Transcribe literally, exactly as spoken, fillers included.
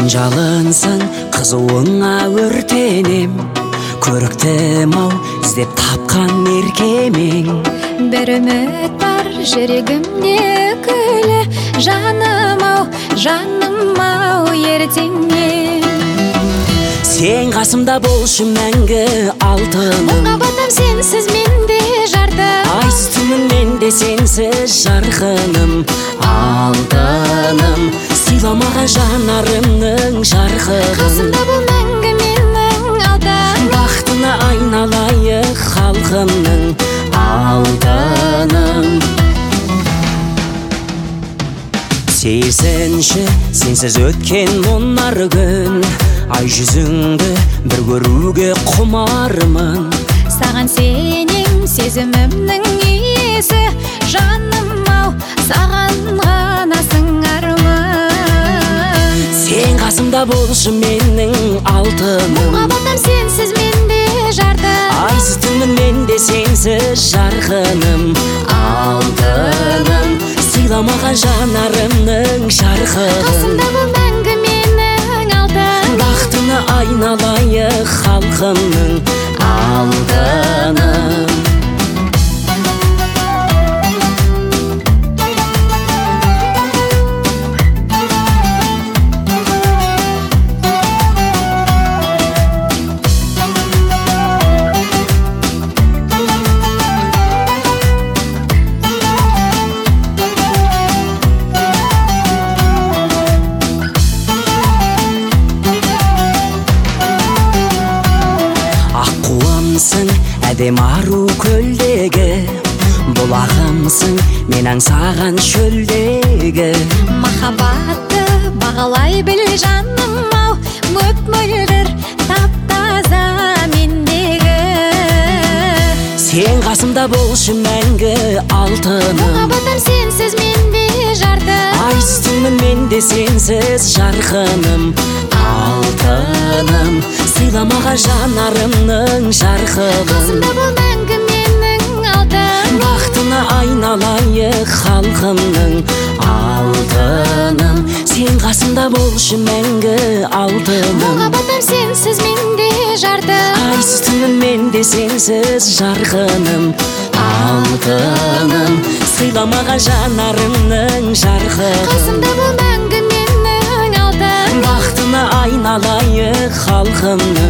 жалынсың қызуыңа өртенем, көріктім ау іздеп тапқан еркемең. Бір үміт бар жүрегімде күлі, жаным ау, жаным ау ертеңнен. Сен қасымда болшы мәңгі алтыным, Мұңабатым сенсіз менде жардым, айсыз түнім менде сенсіз жарқыным. Алтыным, сыйламаған жанарымның жарқығын. қасымда бол мәңгі менің алтыным, бақытына айналайық халқымның. Алтыным, сезінші сенсіз өткен мұнар күн, ай жүзіңді бір көруге құмармын. саған сенем сезімімнің иесі, жаным ау, саған ғана сыңармын. Сен қасымда болшы менің алтыным, Мұңабатым сенсіз менде жардым, айсыз түнім менде сенсіз жарқыным. Алтыным, сыйламаған жанарымның жарқығын. қасымда бол мәңгі менің алтыным, бақытына айналайық халқымның. Алтыным, әдем ару көлдегі, бұлағымсың мен аңсаған шөлдегі. махаббатты бағалай біл жаным ау, мөп мөлдір тап-таза мендегі. Сен қасымда болшы мәңгі алтыным, Мұңабатым сенсіз менде жардым, айсыз түнім менде сенсіз жарқыным. Алтыным, сыйламаған жанарымның жарқығын. қасымда бол мәңгі менің алтыным, бақытына айналайық халқымның. Алтыным, сен қасымда болшы мәңгі алтыным. Мұңабатым сенсіз менде жардым, айсыз түнім менде сенсіз жарқыным. Алтыным, сыйламаған жанарымның жарқығын. қасымда бол мәңгі менің алтыным, бақытына айналайық халқымның.